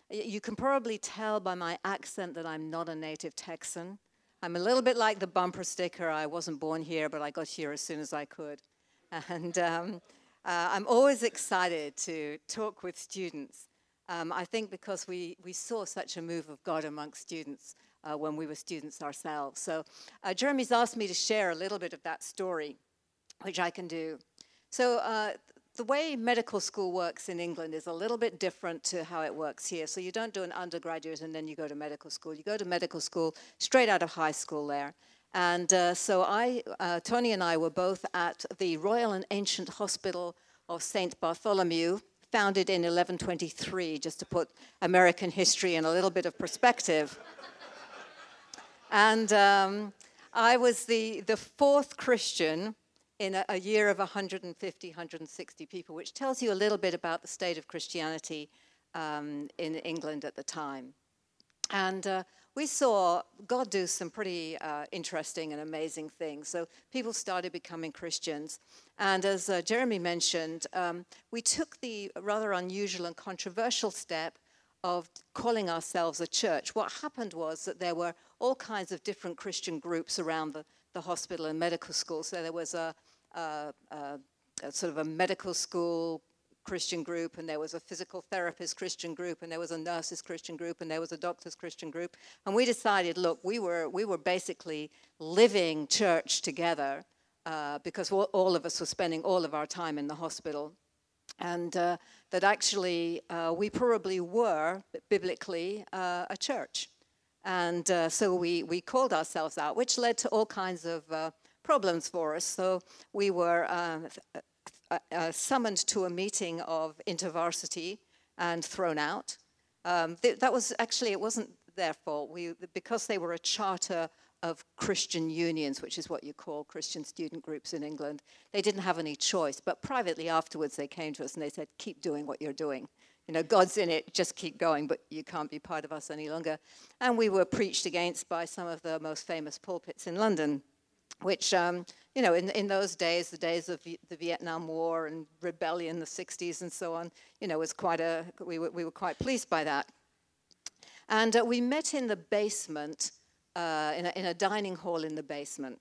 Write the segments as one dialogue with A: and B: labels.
A: You can probably tell by my accent that I'm not a native Texan. I'm a little bit like the bumper sticker. I wasn't born here, but I got here as soon as I could. And I'm always excited to talk with students. I think because we saw such a move of God amongst students when we were students ourselves. So Jeremy's asked me to share a little bit of that story, which I can do. So the way medical school works in England is a little bit different to how it works here. So you don't do an undergraduate and then you go to medical school. You go to medical school straight out of high school there. And so Tony and I were both at the Royal and Ancient Hospital of St. Bartholomew, founded in 1123, just to put American history in a little bit of perspective. And I was the fourth Christian in a year of 150, 160 people, which tells you a little bit about the state of Christianity in England at the time. And we saw God do some pretty interesting and amazing things. So people started becoming Christians. And as Jeremy mentioned, we took the rather unusual and controversial step of calling ourselves a church. What happened was that there were all kinds of different Christian groups around the hospital and medical school. So there was a sort of a medical school Christian group, and there was a physical therapist Christian group, and there was a nurses Christian group, and there was a doctors Christian group. And we decided, look, we were basically living church together because all of us were spending all of our time in the hospital. And that actually we probably were, biblically, a church. And so we called ourselves out, which led to all kinds of problems for us. So we were summoned to a meeting of InterVarsity and thrown out. That was actually, it wasn't their fault. Because they were a charter of Christian unions, which is what you call Christian student groups in England, they didn't have any choice. But privately afterwards, they came to us and they said, keep doing what you're doing. You know, God's in it, just keep going, but you can't be part of us any longer. And we were preached against by some of the most famous pulpits in London, which, you know, in those days, the days of the Vietnam War and rebellion, the 60s and so on, you know, was quite we were quite pleased by that. And we met in the basement, in a dining hall in the basement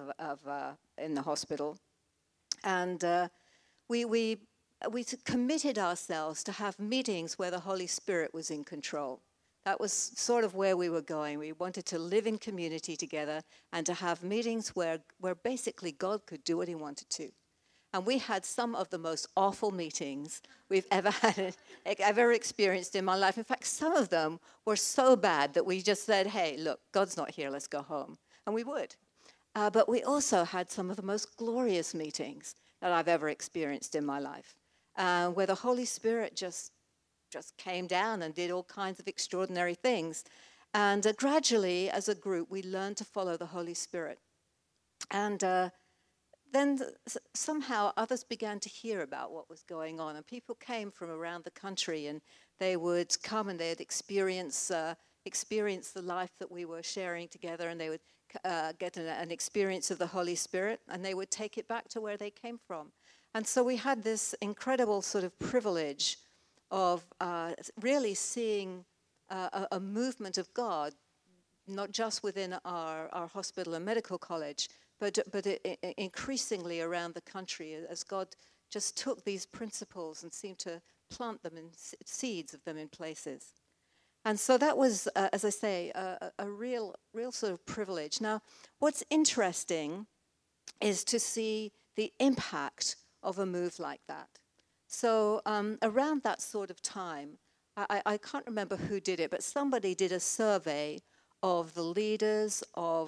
A: in the hospital. And we committed ourselves to have meetings where the Holy Spirit was in control. That was sort of where we were going. We wanted to live in community together and to have meetings where basically God could do what he wanted to. And we had some of the most awful meetings we've ever experienced in my life. In fact, some of them were so bad that we just said, hey, look, God's not here, let's go home. And we would. But we also had some of the most glorious meetings that I've ever experienced in my life, where the Holy Spirit just came down and did all kinds of extraordinary things. And gradually, as a group, we learned to follow the Holy Spirit. And then somehow others began to hear about what was going on. And people came from around the country, and they would come and they'd experience the life that we were sharing together, and they would get an experience of the Holy Spirit, and they would take it back to where they came from. And so we had this incredible sort of privilege of really seeing a movement of God, not just within our hospital and medical college, but increasingly around the country, as God just took these principles and seemed to plant them in seeds of them in places. And so that was, as I say, a real sort of privilege. Now, what's interesting is to see the impact of a move like that. So around that sort of time, I can't remember who did it, but somebody did a survey of the leaders,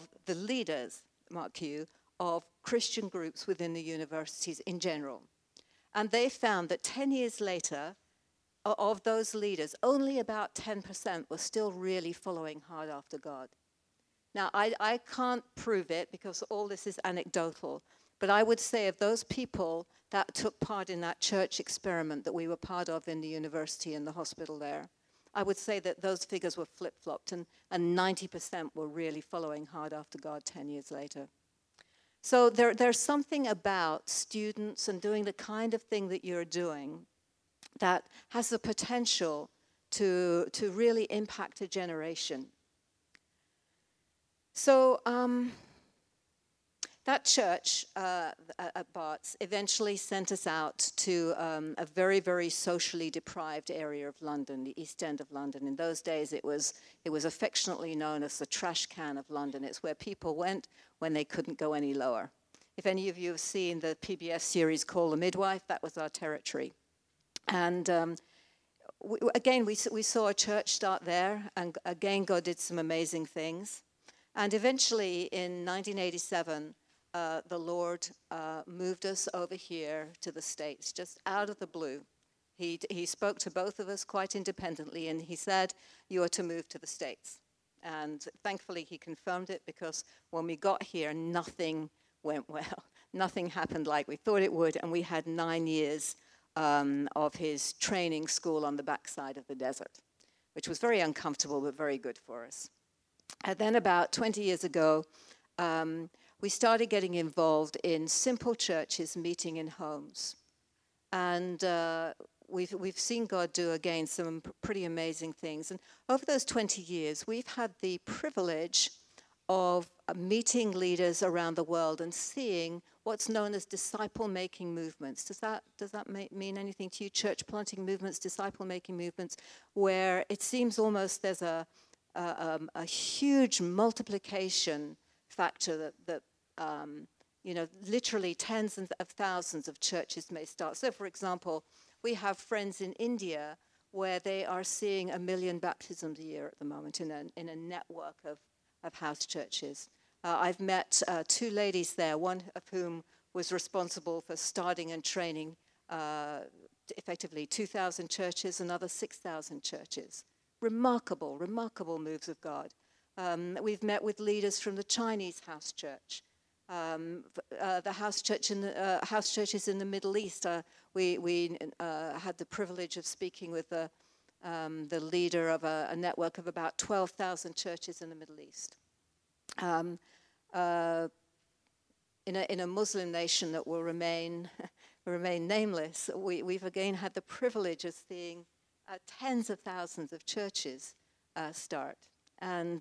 A: mark Q, of Christian groups within the universities in general. And they found that 10 years later, of those leaders, only about 10% were still really following hard after God. Now, I can't prove it because all this is anecdotal, but I would say of those people that took part in that church experiment that we were part of in the university and the hospital there, I would say that those figures were flip-flopped, and 90% were really following hard after God 10 years later. So there's something about students and doing the kind of thing that you're doing that has the potential to really impact a generation. So that church at Barts eventually sent us out to a very, very socially deprived area of London, the East End of London. In those days, it was affectionately known as the trash can of London. It's where people went when they couldn't go any lower. If any of you have seen the PBS series called The Midwife, that was our territory. And we saw a church start there, and again, God did some amazing things. And eventually, in 1987, the Lord moved us over here to the States, just out of the blue. He spoke to both of us quite independently, and he said, "You are to move to the States." And thankfully, he confirmed it, because when we got here, nothing went well. Nothing happened like we thought it would, and we had 9 years of his training school on the backside of the desert, which was very uncomfortable but very good for us. And then about 20 years ago, we started getting involved in simple churches meeting in homes. And we've seen God do, again, some pretty amazing things. And over those 20 years, we've had the privilege of meeting leaders around the world and seeing what's known as disciple-making movements. Does that mean anything to you? Church planting movements, disciple-making movements, where it seems almost there's a huge multiplication factor that literally tens of thousands of churches may start. So, for example, we have friends in India where they are seeing 1 million baptisms a year at the moment in a network of house churches. I've met 2 ladies there, one of whom was responsible for starting and training effectively 2,000 churches, another 6,000 churches. Remarkable moves of God. We've met with leaders from the Chinese house church, the house churches in the Middle East. We had the privilege of speaking with the leader of a network of about 12,000 churches in the Middle East. In a Muslim nation that will remain nameless, we've again had the privilege of seeing tens of thousands of churches start. And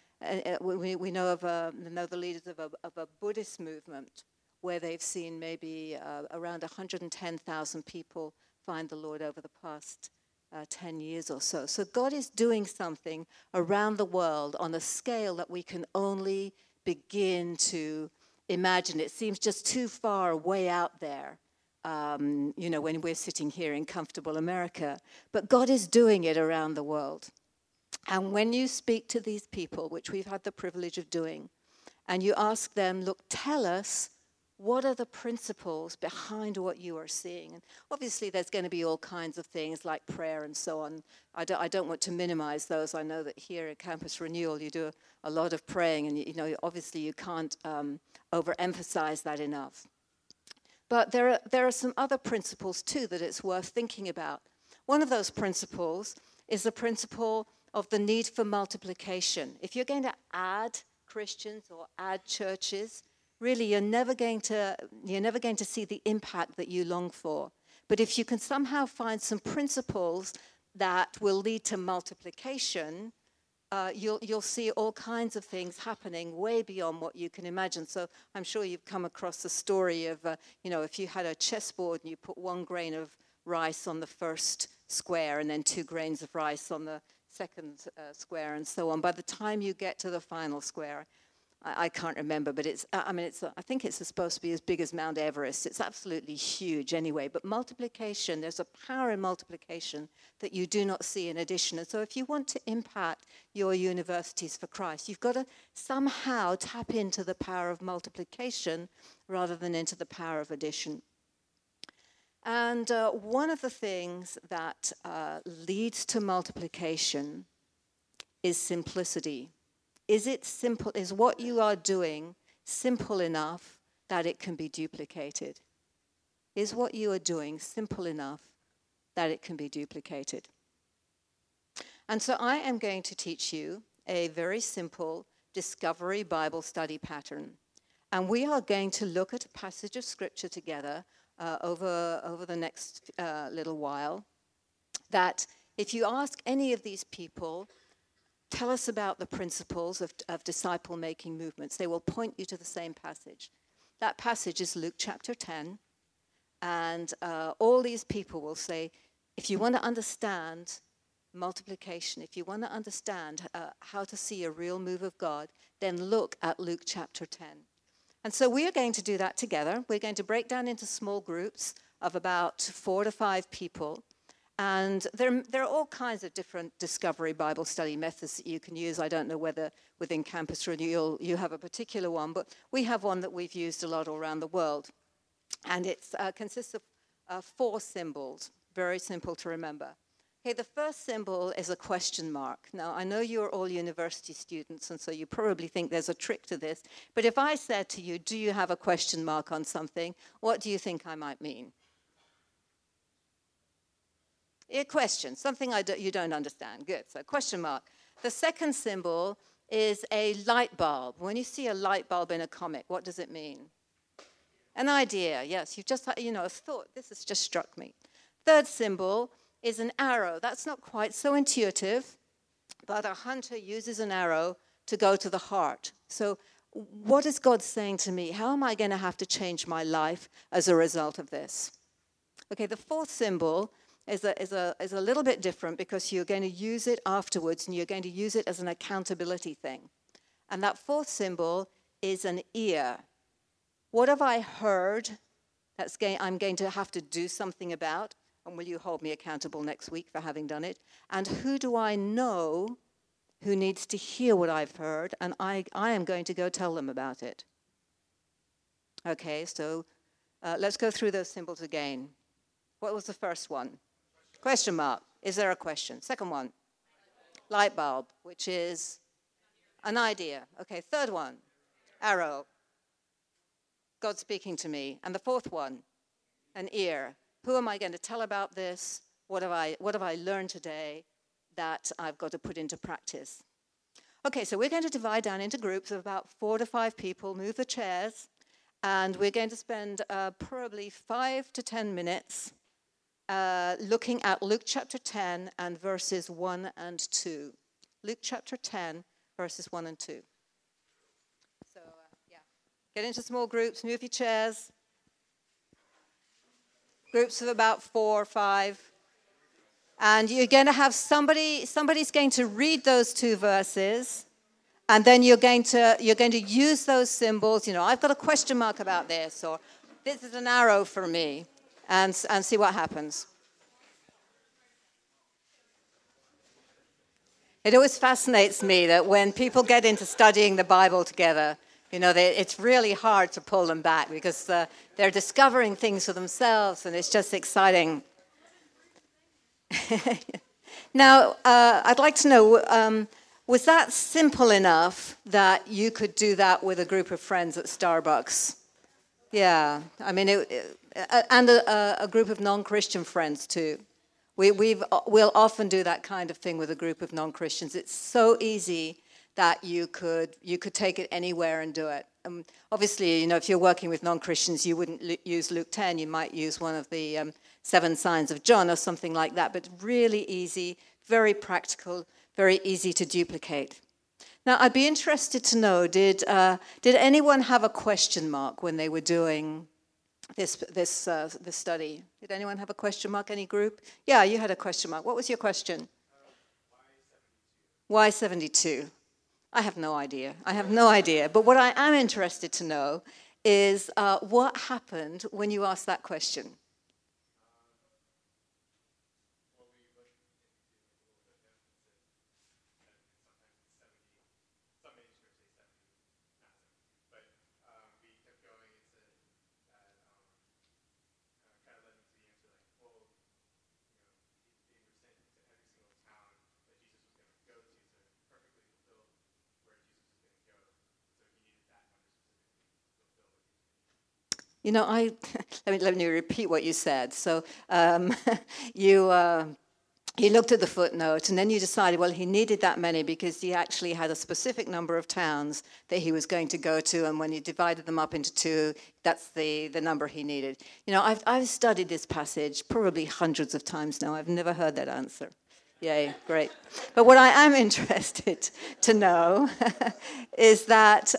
A: we know the leaders of a Buddhist movement where they've seen maybe around 110,000 people find the Lord over the past 10 years or so. So God is doing something around the world on a scale that we can only begin to imagine. It seems just too far way out there, when we're sitting here in comfortable America. But God is doing it around the world. And when you speak to these people, which we've had the privilege of doing, and you ask them, look, tell us, what are the principles behind what you are seeing? And obviously, there's going to be all kinds of things like prayer and so on. I don't want to minimize those. I know that here at Campus Renewal, you do a lot of praying, and obviously you can't overemphasize that enough. But there are some other principles too that it's worth thinking about. One of those principles is the principle of the need for multiplication. If you're going to add Christians or add churches, really, you're never going to see the impact that you long for. But if you can somehow find some principles that will lead to multiplication, you'll see all kinds of things happening way beyond what you can imagine. So I'm sure you've come across the story of, if you had a chessboard and you put 1 grain of rice on the first square and then 2 grains of rice on the second square and so on. By the time you get to the final square, I can't remember, but I think it's supposed to be as big as Mount Everest. It's absolutely huge anyway. But multiplication, there's a power in multiplication that you do not see in addition. And so if you want to impact your universities for Christ, you've got to somehow tap into the power of multiplication rather than into the power of addition. And one of the things that leads to multiplication is simplicity. Is it simple? Is what you are doing simple enough that it can be duplicated? Is what you are doing simple enough that it can be duplicated? And so I am going to teach you a very simple discovery Bible study pattern. And we are going to look at a passage of Scripture together over the next little while that if you ask any of these people, tell us about the principles of disciple-making movements, they will point you to the same passage. That passage is Luke chapter 10. And all these people will say, if you want to understand multiplication, if you want to understand how to see a real move of God, then look at Luke chapter 10. And so we are going to do that together. We're going to break down into small groups of about 4 to 5 people. And there are all kinds of different discovery Bible study methods that you can use. I don't know whether within Campus Renewal you have a particular one, but we have one that we've used a lot all around the world. And it consists of 4 symbols, very simple to remember. Okay, the first symbol is a question mark. Now, I know you're all university students, and so you probably think there's a trick to this. But if I said to you, do you have a question mark on something, what do you think I might mean? A question, something you don't understand. Good, so question mark. The second symbol is a light bulb. When you see a light bulb in a comic, what does it mean? An idea, yes. You've just, a thought. This has just struck me. Third symbol is an arrow. That's not quite so intuitive, but a hunter uses an arrow to go to the heart. So what is God saying to me? How am I going to have to change my life as a result of this? Okay, the fourth symbol is a little bit different because you're going to use it afterwards and you're going to use it as an accountability thing. And that fourth symbol is an ear. What have I heard I'm going to have to do something about? And will you hold me accountable next week for having done it? And who do I know who needs to hear what I've heard? And I am going to go tell them about it. Okay, so let's go through those symbols again. What was the first one? Question mark. Is there a question? Second one. Light bulb, which is an idea. Okay, third one. Arrow. God speaking to me. And the fourth one, an ear. Who am I going to tell about this? What have I learned today that I've got to put into practice? Okay, so we're going to divide down into groups of about 4 to 5 people, move the chairs, and we're going to spend probably 5 to 10 minutes looking at Luke chapter 10 and verses 1 and 2. Luke chapter 10, verses 1 and 2. So, get into small groups, move your chairs. Groups of about 4 or 5. And you're going to have somebody's going to read those 2 verses, and then you're going to use those symbols. I've got a question mark about this, or this is an arrow for me, and see what happens. It always fascinates me that when people get into studying the Bible together, it's really hard to pull them back because they're discovering things for themselves, and it's just exciting. Now, I'd like to know, was that simple enough that you could do that with a group of friends at Starbucks? Yeah, I mean, and a group of non-Christian friends too. We'll often do that kind of thing with a group of non-Christians. It's so easy that you could take it anywhere and do it. Obviously, if you're working with non-Christians, you wouldn't use Luke 10. You might use one of the 7 signs of John or something like that. But really easy, very practical, very easy to duplicate. Now, I'd be interested to know, did anyone have a question mark when they were doing this study? Did anyone have a question mark? Any group? Yeah, you had a question mark. What was your question? Why 72? I have no idea. But what I am interested to know is what happened when you asked that question. Let me repeat what you said. So you looked at the footnote, and then you decided, well, he needed that many because he actually had a specific number of towns that he was going to go to, and when you divided them up into 2, that's the number he needed. I've studied this passage probably hundreds of times now. I've never heard that answer. Yay, great. But what I am interested to know is that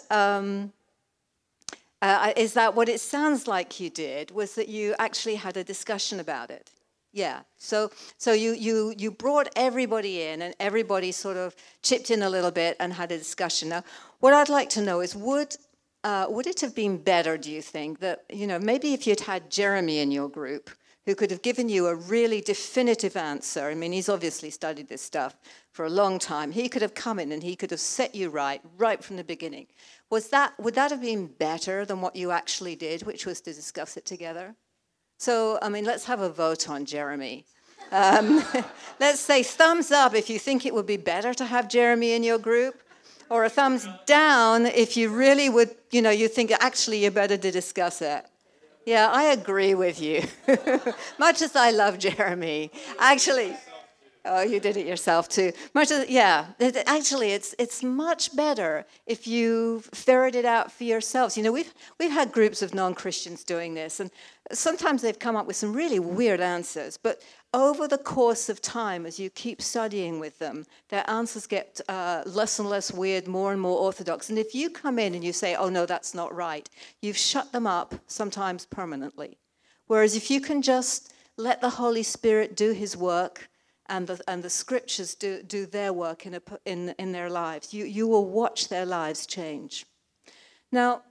A: what it sounds like you did was that you actually had a discussion about it. Yeah. So you brought everybody in, and everybody sort of chipped in a little bit and had a discussion. Now, what I'd like to know is would it have been better, do you think, that, maybe if you'd had Jeremy in your group, who could have given you a really definitive answer. I mean, he's obviously studied this stuff for a long time. He could have come in and he could have set you right from the beginning. Would that have been better than what you actually did, which was to discuss it together? So, I mean, let's have a vote on Jeremy. Let's say thumbs up if you think it would be better to have Jeremy in your group, or a thumbs down if you really would, you think actually you're better to discuss it. Yeah, I agree with you. Much as I love Jeremy, actually, oh, you did it yourself too. Actually, it's much better if you ferret it out for yourselves. We've had groups of non-Christians doing this, and sometimes they've come up with some really weird answers. But over the course of time, as you keep studying with them, their answers get less and less weird, more and more orthodox. And if you come in and you say, "Oh no, that's not right," you've shut them up sometimes permanently. Whereas if you can just let the Holy Spirit do His work, and the scriptures do their work in their lives, you will watch their lives change. Now,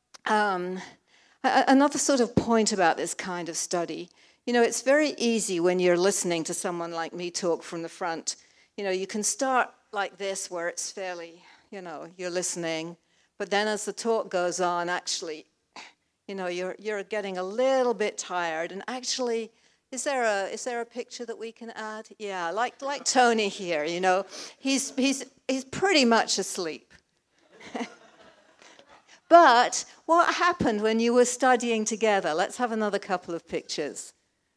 A: another sort of point about this kind of study, it's very easy when you're listening to someone like me talk from the front. You can start like this where it's fairly, you're listening, but then as the talk goes on, actually, you're getting a little bit tired, and actually, is there a picture that we can add? Yeah, like Tony here, he's pretty much asleep. But what happened when you were studying together? Let's have another couple of pictures.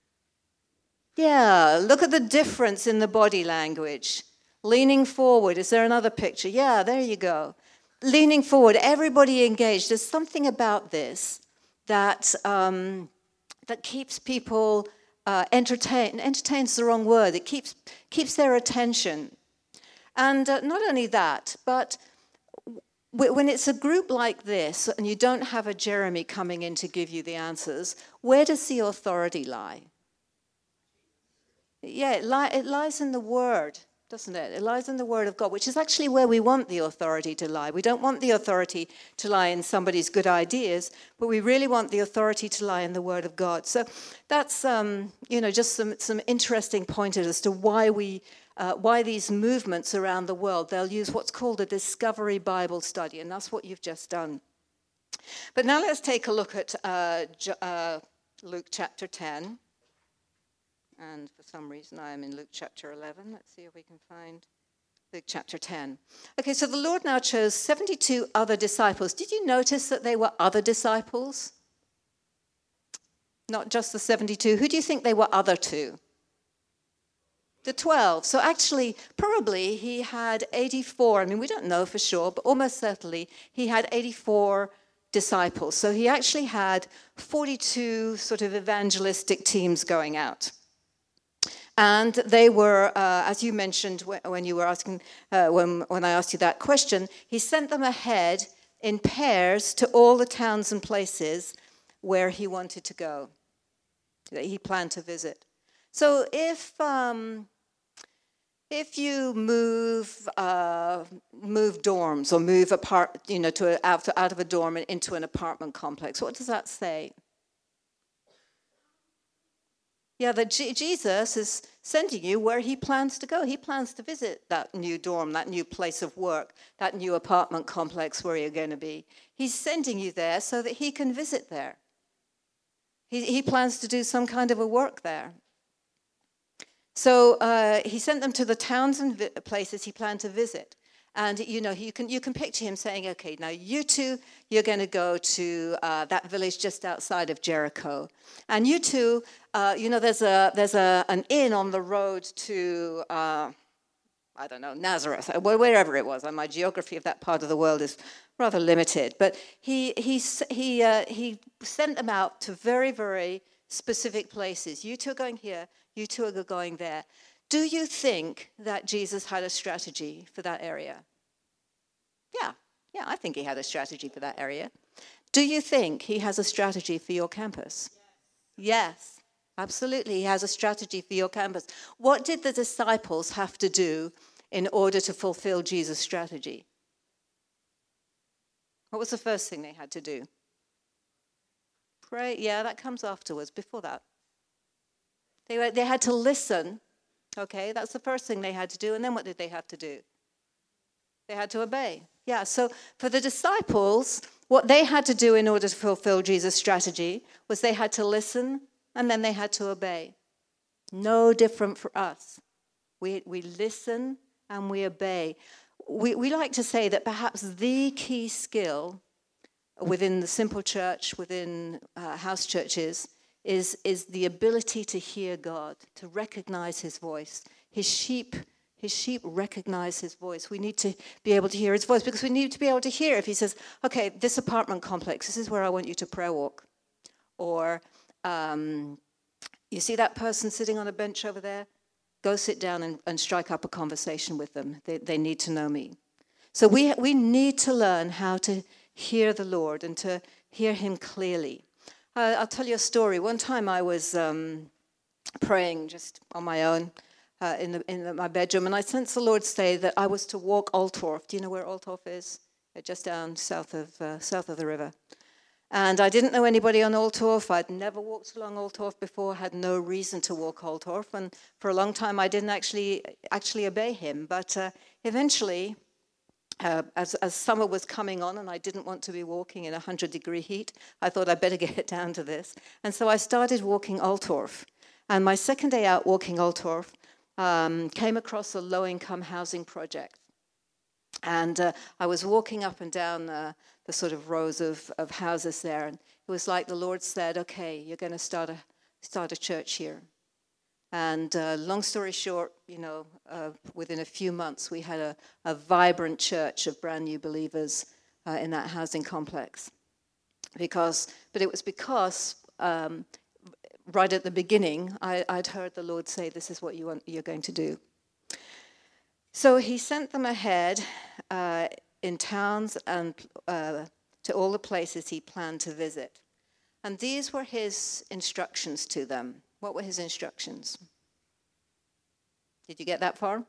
A: Yeah, look at the difference in the body language. Leaning forward, is there another picture? Yeah, there you go. Leaning forward, everybody engaged. There's something about this that keeps people entertained. Entertain's the wrong word. It keeps their attention. And not only that, but when it's a group like this and you don't have a Jeremy coming in to give you the answers, where does the authority lie? Yeah, it lies in the Word, doesn't it? It lies in the Word of God, which is actually where we want the authority to lie. We don't want the authority to lie in somebody's good ideas, but we really want the authority to lie in the Word of God. So that's just some interesting pointers as to why these movements around the world, they'll use what's called a discovery Bible study, and that's what you've just done. But now let's take a look at Luke chapter 10. And for some reason, I am in Luke chapter 11. Let's see if we can find Luke chapter 10. Okay, so the Lord now chose 72 other disciples. Did you notice that they were other disciples? Not just the 72. Who do you think they were other to? The 12. So actually, probably he had 84. I mean, we don't know for sure, but almost certainly he had 84 disciples. So he actually had 42 sort of evangelistic teams going out. And they were, as you mentioned when you were asking, when I asked you that question, he sent them ahead in pairs to all the towns and places where he wanted to go, that he planned to visit. So if you move dorms or move out of a dorm and into an apartment complex, what does that say? Yeah, that Jesus is sending you where he plans to go. He plans to visit that new dorm, that new place of work, that new apartment complex where you're going to be. He's sending you there so that he can visit there. He plans to do some kind of a work there. So he sent them to the towns and places he planned to visit. And, you can picture him saying, okay, now you two, you're going to go to that village just outside of Jericho. And you two, there's an inn on the road to, Nazareth, wherever it was. My geography of that part of the world is rather limited. But he sent them out to very, very specific places. You two are going here, you two are going there. Do you think that Jesus had a strategy for that area? Yeah, I think he had a strategy for that area. Do you think he has a strategy for your campus? Yes, absolutely. He has a strategy for your campus. What did the disciples have to do in order to fulfill Jesus' strategy? What was the first thing they had to do? Pray. Yeah, that comes afterwards, before that. They had to listen. Okay, that's the first thing they had to do. And then what did they have to do? They had to obey. Yeah, so for the disciples, what they had to do in order to fulfill Jesus' strategy was they had to listen and then they had to obey. No different for us. We listen and we obey. We like to say that perhaps the key skill within the simple church, within house churches, is the ability to hear God, to recognize his voice. His sheep recognize his voice. We need to be able to hear his voice because we need to be able to hear if he says, okay, this apartment complex, this is where I want you to prayer walk. Or you see that person sitting on a bench over there? Go sit down and strike up a conversation with them. They need to know me. So we need to learn how to hear the Lord and to hear him clearly. I'll tell you a story. One time I was praying just on my own in my bedroom, and I sensed the Lord say that I was to walk Altorf. Do you know where Altorf is? Just down south of the river. And I didn't know anybody on Altorf. I'd never walked along Altorf before, had no reason to walk Altorf. And for a long time, I didn't actually obey him. But eventually, as summer was coming on and I didn't want to be walking in 100-degree heat, I thought I'd better get down to this. And so I started walking Altorf. And my second day out walking Altorf came across a low-income housing project. And I was walking up and down the sort of rows of houses there, and it was like the Lord said, okay, you're going to start a church here. And long story short, within a few months, we had a vibrant church of brand new believers in that housing complex. But it was because right at the beginning, I'd heard the Lord say, this is what you're going to do. So he sent them ahead in towns and to all the places he planned to visit. And these were his instructions to them. What were his instructions? Did you get that far?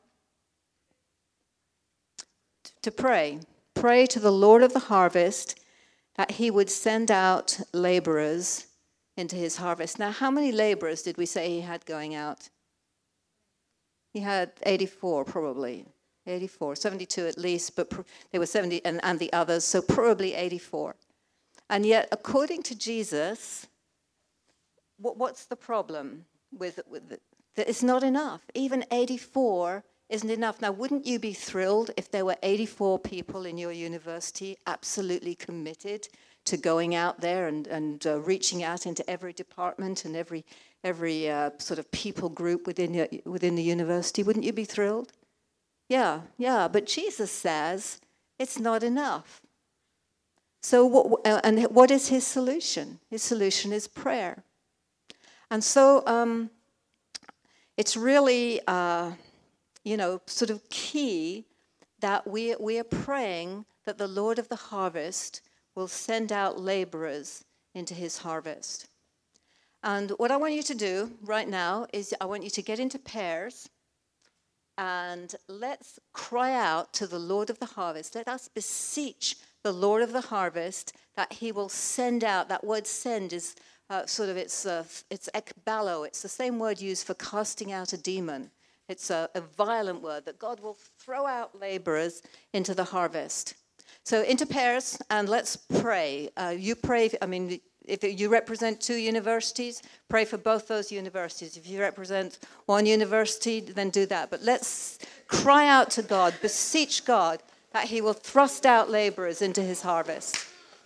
A: To pray. Pray to the Lord of the harvest that he would send out laborers into his harvest. Now, how many laborers did we say he had going out? He had 84, probably. 84, 72 at least, but they were 70, and the others, so probably 84. And yet, according to Jesus, what's the problem with it? It's not enough. Even 84 isn't enough. Now, wouldn't you be thrilled if there were 84 people in your university absolutely committed to going out there and reaching out into every department and every sort of people group within the university? Wouldn't you be thrilled? Yeah, but Jesus says it's not enough. So what is his solution? His solution is prayer. And so it's really, sort of key that we are praying that the Lord of the harvest will send out laborers into his harvest. And what I want you to do right now is I want you to get into pairs and let's cry out to the Lord of the harvest. Let us beseech the Lord of the harvest that he will send out. That word send is it's ekbalo. It's the same word used for casting out a demon. It's a violent word that God will throw out laborers into the harvest. So into pairs, and let's pray. You pray, if you represent 2 universities, pray for both those universities. If you represent 1 university, then do that. But let's cry out to God, beseech God that he will thrust out laborers into his harvest.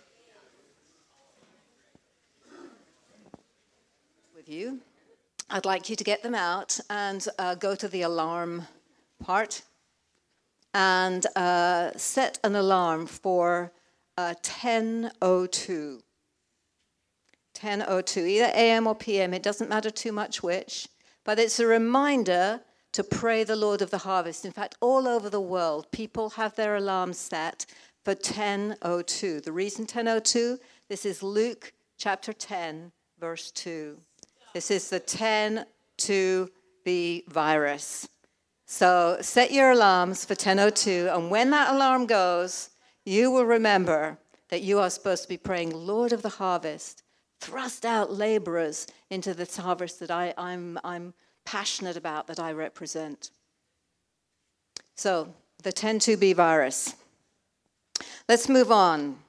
A: With you, I'd like you to get them out and go to the alarm part and set an alarm for 10:02. 10:02, either AM or PM, it doesn't matter too much which, but it's a reminder to pray the Lord of the harvest. In fact, all over the world, people have their alarms set for 10:02. The reason 10:02, this is Luke chapter 10, verse 2. This is the 10:02B virus. So set your alarms for 10:02, and when that alarm goes, you will remember that you are supposed to be praying, Lord of the harvest, thrust out laborers into this harvest that I'm passionate about, that I represent. So, the 10:02B virus. Let's move on.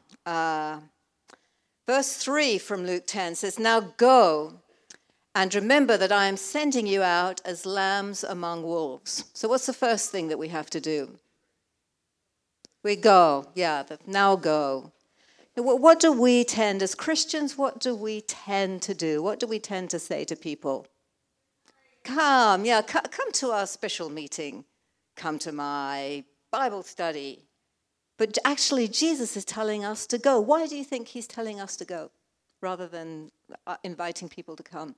A: Verse 3 from Luke 10 says, now go and remember that I am sending you out as lambs among wolves. So what's the first thing that we have to do? We go. Now go. What do we tend, as Christians, what do we tend to do? What do we tend to say to people? Come to our special meeting. Come to my Bible study. But actually, Jesus is telling us to go. Why do you think he's telling us to go rather than inviting people to come?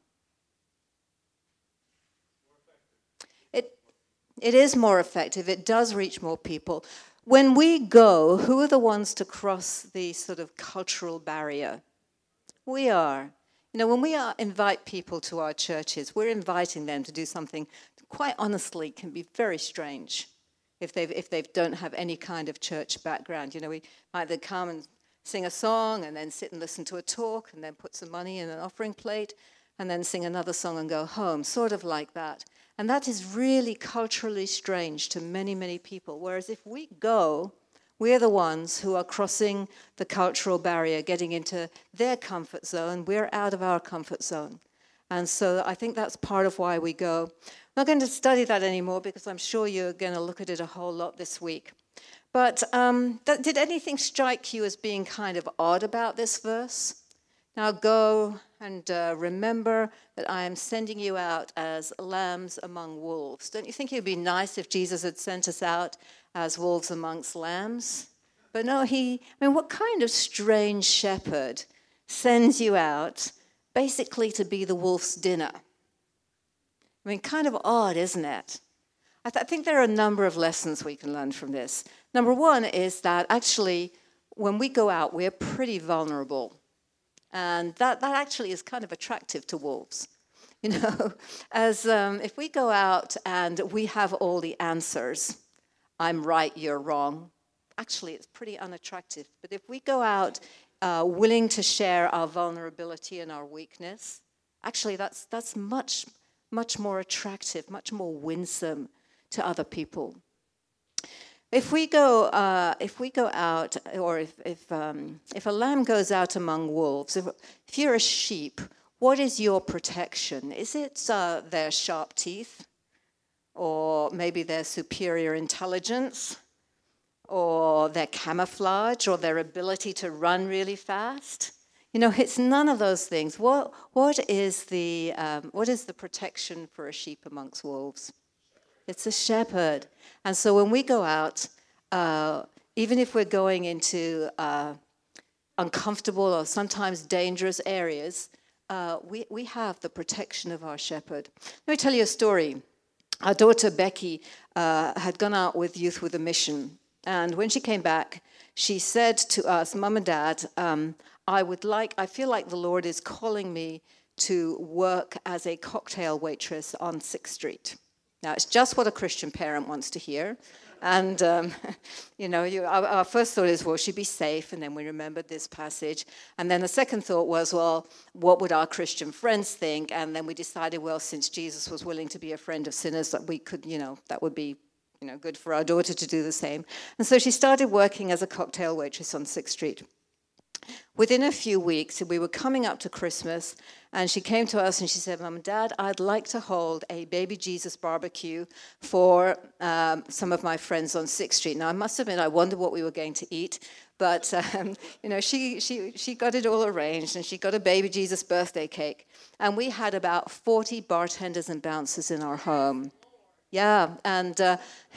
A: It is more effective. It does reach more people. When we go, who are the ones to cross the sort of cultural barrier? We are. When we invite people to our churches, we're inviting them to do something that quite honestly can be very strange if they don't have any kind of church background. We might come and sing a song and then sit and listen to a talk and then put some money in an offering plate and then sing another song and go home, sort of like that. And that is really culturally strange to many, many people. Whereas if we go, we're the ones who are crossing the cultural barrier, getting into their comfort zone. We're out of our comfort zone. And so I think that's part of why we go. I'm not going to study that anymore because I'm sure you're going to look at it a whole lot this week. But did anything strike you as being kind of odd about this verse? Now go and remember that I am sending you out as lambs among wolves. Don't you think it would be nice if Jesus had sent us out as wolves amongst lambs? But no, what kind of strange shepherd sends you out basically to be the wolf's dinner? Kind of odd, isn't it? I think there are a number of lessons we can learn from this. Number one is that actually when we go out, we're pretty vulnerable. And that actually is kind of attractive to wolves. As if we go out and we have all the answers, I'm right, you're wrong, actually it's pretty unattractive. But if we go out willing to share our vulnerability and our weakness, actually that's much, much more attractive, much more winsome to other people. If we go out, or if a lamb goes out among wolves, if you're a sheep, what is your protection? Is it their sharp teeth, or maybe their superior intelligence, or their camouflage, or their ability to run really fast? It's none of those things. What is the protection for a sheep amongst wolves? It's a shepherd. And so when we go out, even if we're going into uncomfortable or sometimes dangerous areas, we have the protection of our shepherd. Let me tell you a story. Our daughter Becky had gone out with Youth with a Mission. And when she came back, she said to us, Mum and Dad, I feel like the Lord is calling me to work as a cocktail waitress on 6th Street. Now, it's just what a Christian parent wants to hear. And, our first thought is, well, she'd be safe. And then we remembered this passage. And then the second thought was, well, what would our Christian friends think? And then we decided, well, since Jesus was willing to be a friend of sinners, that we could, that would be, good for our daughter to do the same. And so she started working as a cocktail waitress on 6th Street. Within a few weeks, we were coming up to Christmas, and she came to us and she said, Mum and Dad, I'd like to hold a baby Jesus barbecue for some of my friends on 6th Street. Now, I must admit, I wondered what we were going to eat, but, she got it all arranged, and she got a baby Jesus birthday cake. And we had about 40 bartenders and bouncers in our home. Yeah, and,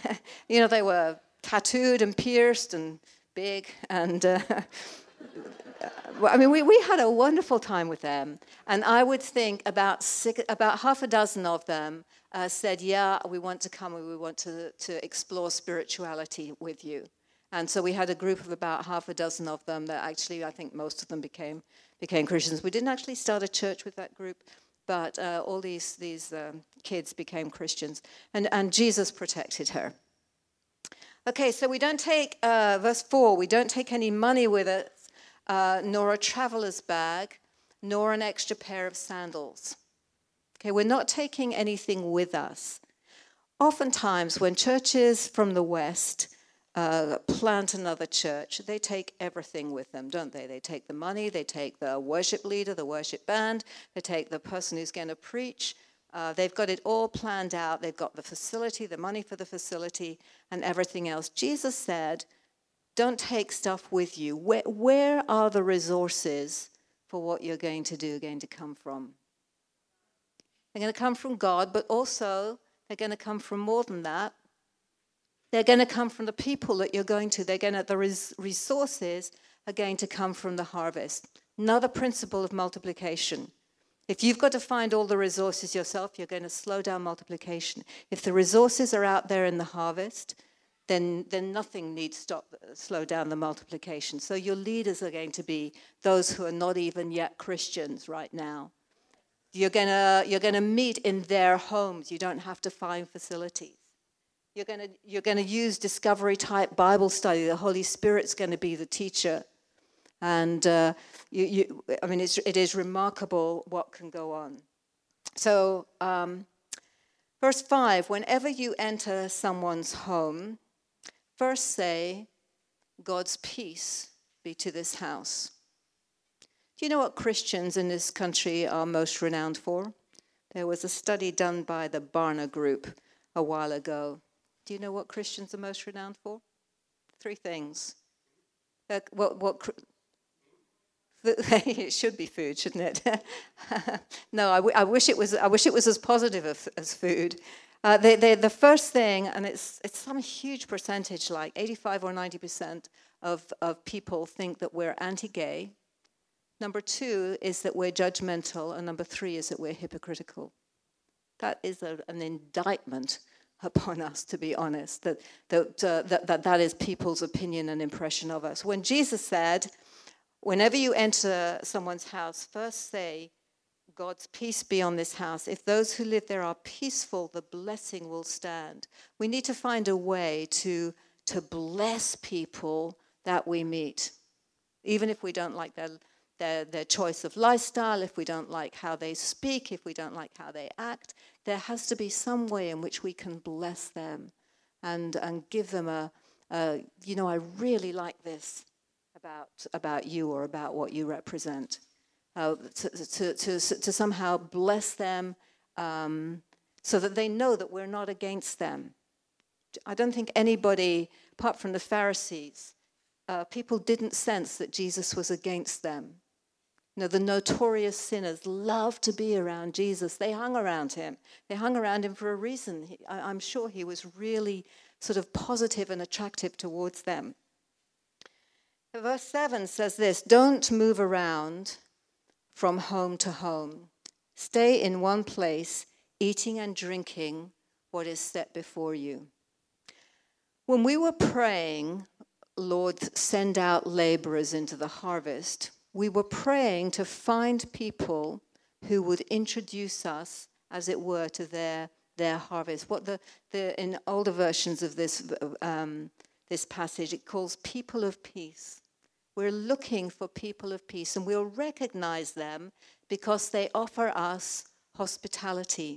A: they were tattooed and pierced and big, and I mean, we had a wonderful time with them. And I would think about half a dozen of them said, yeah, we want to come and we want to explore spirituality with you. And so we had a group of about half a dozen of them that actually, I think most of them became Christians. We didn't actually start a church with that group, but all these kids became Christians. And Jesus protected her. Okay, so we don't take, verse 4, we don't take any money with us, nor a traveler's bag, nor an extra pair of sandals. Okay, we're not taking anything with us. Oftentimes, when churches from the West plant another church, they take everything with them, don't they? They take the money, they take the worship leader, the worship band, they take the person who's going to preach. They've got it all planned out. They've got the facility, the money for the facility, and everything else. Jesus said, don't take stuff with you. Where are the resources for what you're going to do going to come from? They're going to come from God, but also they're going to come from more than that. They're going to come from the people that you're going to. The resources are going to come from the harvest. Another principle of multiplication. If you've got to find all the resources yourself, you're going to slow down multiplication. If the resources are out there in the harvest, then nothing needs to slow down the multiplication. So your leaders are going to be those who are not even yet Christians right now. You're going to meet in their homes. You don't have to find facilities. You're going to use discovery type Bible study. The Holy Spirit's going to be the teacher. And it is remarkable what can go on. So, verse 5, whenever you enter someone's home, first say, God's peace be to this house. Do you know what Christians in this country are most renowned for? There was a study done by the Barna Group a while ago. Do you know what Christians are most renowned for? 3 things. It should be food, shouldn't it? No, I wish it was as positive as food. The first thing, and it's some huge percentage, like 85 or 90% of people think that we're anti-gay. Number 2 is that we're judgmental, and number 3 is that we're hypocritical. That is an indictment upon us, to be honest. That is people's opinion and impression of us. When Jesus said, whenever you enter someone's house, first say, God's peace be on this house. If those who live there are peaceful, the blessing will stand. We need to find a way to bless people that we meet. Even if we don't like their choice of lifestyle, if we don't like how they speak, if we don't like how they act, there has to be some way in which we can bless them and give them I really like this about you or about what you represent. To somehow bless them so that they know that we're not against them. I don't think anybody, apart from the Pharisees, people didn't sense that Jesus was against them. The notorious sinners loved to be around Jesus. They hung around him. They hung around him for a reason. I'm sure he was really sort of positive and attractive towards them. Verse 7 says this, don't move around from home to home. Stay in one place, eating and drinking what is set before you. When we were praying, Lord, send out laborers into the harvest, we were praying to find people who would introduce us, as it were, to their harvest. What in older versions of this passage, it calls people of peace. We're looking for people of peace, and we'll recognize them because they offer us hospitality.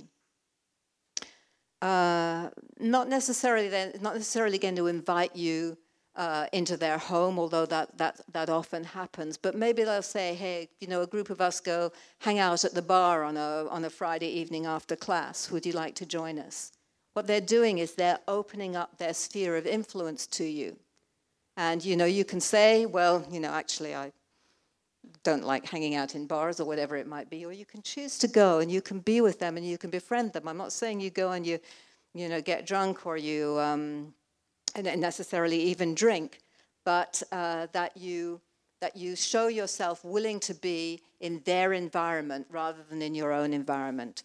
A: Not necessarily going to invite you into their home, although that often happens. But maybe they'll say, hey, a group of us go hang out at the bar on a Friday evening after class. Would you like to join us? What they're doing is they're opening up their sphere of influence to you. And, you can say, well, actually I don't like hanging out in bars or whatever it might be. Or you can choose to go and you can be with them and you can befriend them. I'm not saying you go and you get drunk or you necessarily even drink, but that you that you show yourself willing to be in their environment rather than in your own environment.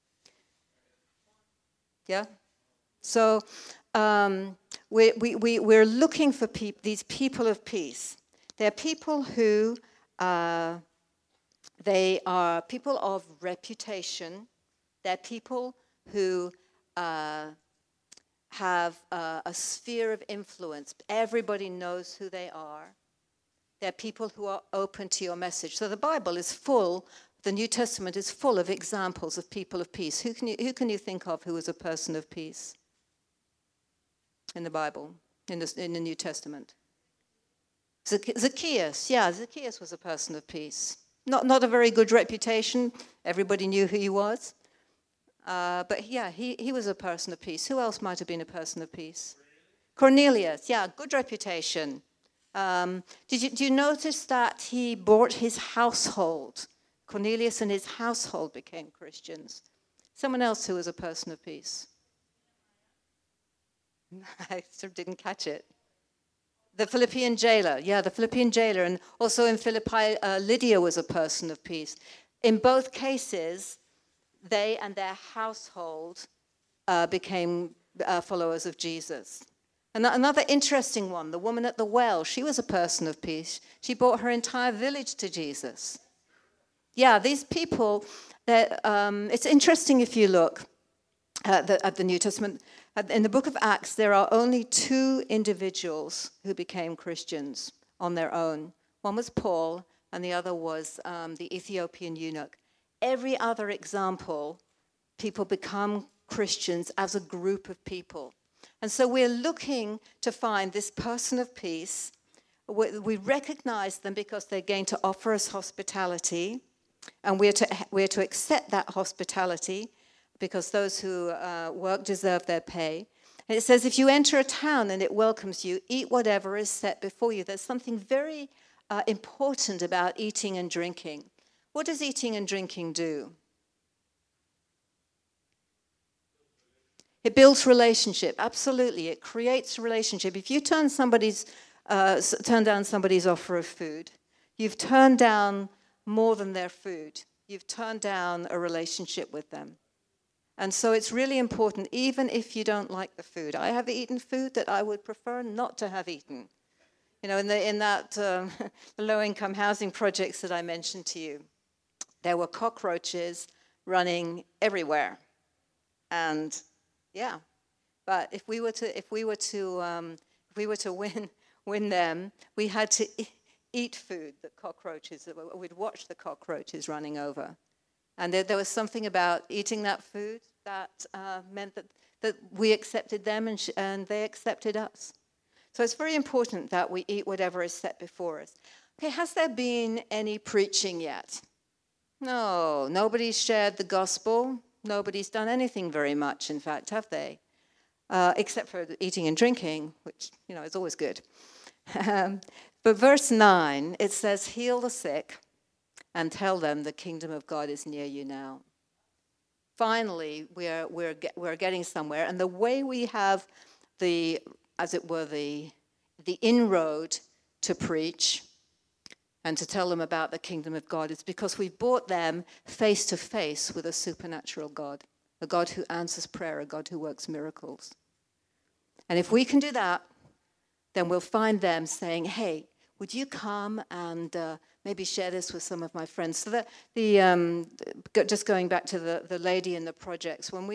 A: Yeah? So we're looking for these people of peace. They're people who, they are people of reputation. They're people who have a sphere of influence. Everybody knows who they are. They're people who are open to your message. So the Bible is full, the New Testament is full of examples of people of peace. Who can you think of who was a person of peace in the Bible, in the New Testament? Zacchaeus. Yeah, Zacchaeus was a person of peace. Not a very good reputation. Everybody knew who he was. But yeah, he was a person of peace. Who else might have been a person of peace? Cornelius. Yeah, good reputation. Do you notice that he brought his household? Cornelius and his household became Christians. Someone else who was a person of peace. I sort of didn't catch it. The Philippian jailer. Yeah, the Philippian jailer. And also in Philippi, Lydia was a person of peace. In both cases, they and their household became followers of Jesus. And another interesting one, the woman at the well, she was a person of peace. She brought her entire village to Jesus. Yeah, these people, it's interesting if you look at the New Testament. In the book of Acts, there are only 2 individuals who became Christians on their own. One was Paul, and the other was the Ethiopian eunuch. Every other example, people become Christians as a group of people. And so we're looking to find this person of peace. We recognize them because they're going to offer us hospitality, and we're to accept that hospitality because those who work deserve their pay. And it says, if you enter a town and it welcomes you, eat whatever is set before you. There's something very important about eating and drinking. What does eating and drinking do? It builds relationship, absolutely. It creates a relationship. If you turn down somebody's offer of food, you've turned down more than their food. You've turned down a relationship with them. And so it's really important, even if you don't like the food. I have eaten food that I would prefer not to have eaten. You know, in that the low-income housing projects that I mentioned to you, there were cockroaches running everywhere, and yeah. But if we were to win them, we had to eat food that we'd watch the cockroaches running over, and there was something about eating that food that meant that we accepted them and they accepted us. So it's very important that we eat whatever is set before us. Okay, has there been any preaching yet? No, nobody's shared the gospel. Nobody's done anything very much, in fact, have they? Except for eating and drinking, which, you know, is always good. But verse 9, it says, heal the sick and tell them the kingdom of God is near you now. Finally, we're getting somewhere. And the way we have the inroad to preach and to tell them about the kingdom of God is because we've brought them face to face with a supernatural God, a God who answers prayer, a God who works miracles. And if we can do that, then we'll find them saying, hey, would you come and maybe share this with some of my friends? So that just going back to the lady in the projects, when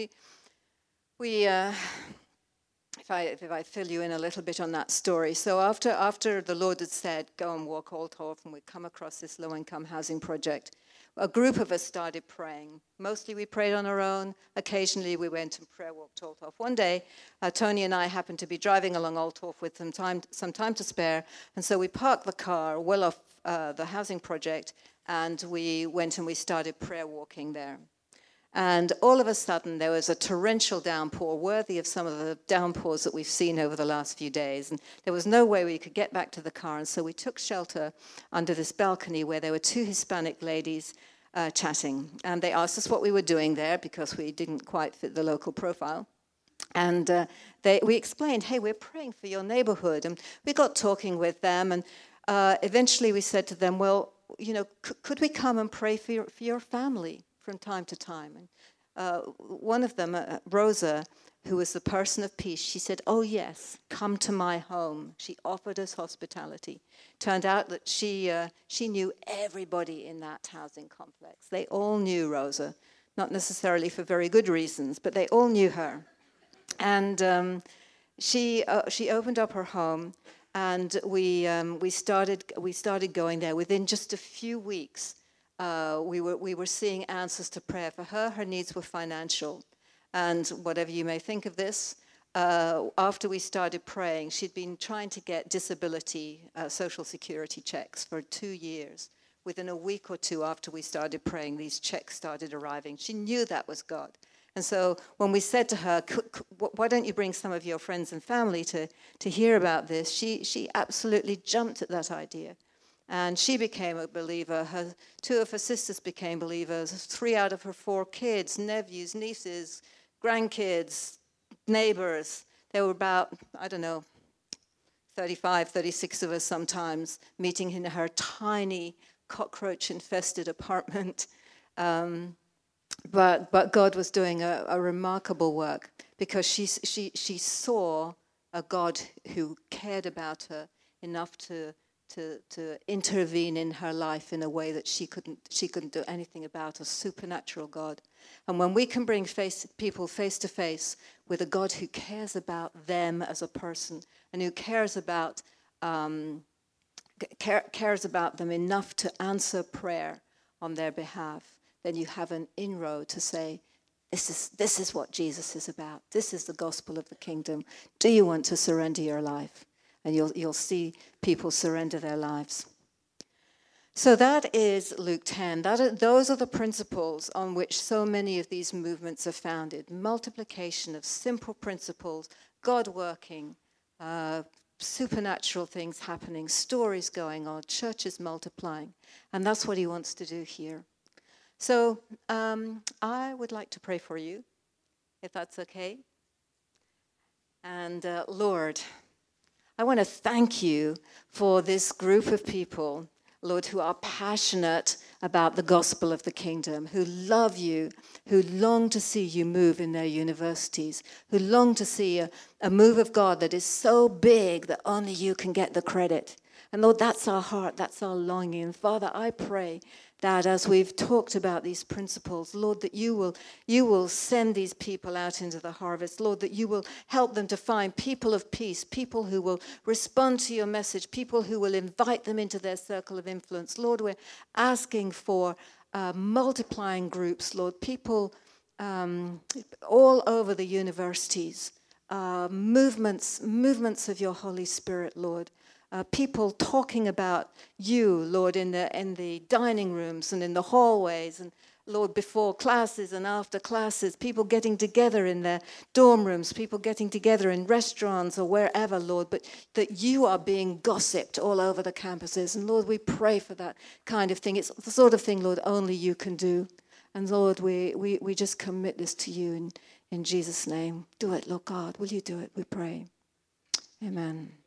A: if I fill you in a little bit on that story. So after the Lord had said, go and walk Althoff, and we'd come across this low-income housing project, a group of us started praying. Mostly we prayed on our own. Occasionally we went and prayer walked Althoff. One day, Tony and I happened to be driving along Althoff with some time to spare, and so we parked the car well off the housing project, and we went and we started prayer walking there. And all of a sudden, there was a torrential downpour, worthy of some of the downpours that we've seen over the last few days. And there was no way we could get back to the car. And so we took shelter under this balcony where there were 2 Hispanic ladies chatting. And they asked us what we were doing there because we didn't quite fit the local profile. And we explained, hey, we're praying for your neighborhood. And we got talking with them. And eventually we said to them, well, could we come and pray for your family from time to time? And one of them, Rosa, who was the person of peace, she said, oh yes, come to my home. She offered us hospitality. Turned out that she knew everybody in that housing complex. They all knew Rosa, not necessarily for very good reasons, but they all knew her. And she opened up her home, and we started going there. Within just a few weeks, we were seeing answers to prayer. For her, her needs were financial. And whatever you may think of this, after we started praying, she'd been trying to get disability social security checks for 2 years. Within a week or two after we started praying, these checks started arriving. She knew that was God. And so when we said to her, why don't you bring some of your friends and family to hear about this, she absolutely jumped at that idea. And she became a believer. Two of her sisters became believers. 3 out of her 4 kids, nephews, nieces, grandkids, neighbors. There were about, 35, 36 of us sometimes meeting in her tiny cockroach-infested apartment. But God was doing a remarkable work, because she saw a God who cared about her enough to intervene in her life in a way that she couldn't do anything about, a supernatural God. And when we can bring people face to face with a God who cares about them as a person, and who cares about them enough to answer prayer on their behalf, then you have an inroad to say, this is what Jesus is about. This is the gospel of the kingdom. Do you want to surrender your life? And you'll see people surrender their lives. So that is Luke 10. Those are the principles on which so many of these movements are founded. Multiplication of simple principles, God working, supernatural things happening, stories going on, churches multiplying. And that's what he wants to do here. So I would like to pray for you, if that's okay. And Lord, I want to thank you for this group of people, Lord, who are passionate about the gospel of the kingdom, who love you, who long to see you move in their universities, who long to see a move of God that is so big that only you can get the credit. And Lord, that's our heart, that's our longing. And Father, I pray that as we've talked about these principles, Lord, that you will send these people out into the harvest. Lord, that you will help them to find people of peace, people who will respond to your message, people who will invite them into their circle of influence. Lord, we're asking for multiplying groups, Lord, people all over the universities, movements of your Holy Spirit, Lord. People talking about you, Lord, in the dining rooms and in the hallways, and Lord, before classes and after classes, people getting together in their dorm rooms, people getting together in restaurants or wherever, Lord, but that you are being gossiped all over the campuses. And Lord, we pray for that kind of thing. It's the sort of thing, Lord, only you can do. And Lord, we just commit this to you in Jesus' name. Do it, Lord God. Will you do it? We pray. Amen.